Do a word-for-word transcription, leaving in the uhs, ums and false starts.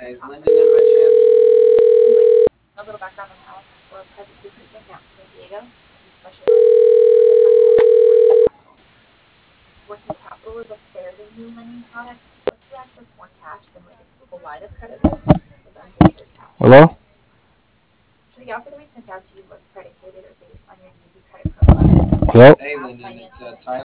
Hey, is Lyndon in by chance? Anyways, a little background on Alex. We're a private recruitment out in San Diego. We specialize in capital. Working capital is a fairly new lending product. Lets you access more cash than like a typical line of credit would with unsecured cash. Hello? So the offer that we sent out to you was predicated or based on your Navy credit profile. Hello? Hey, Lyndon, it's uh, Tyler.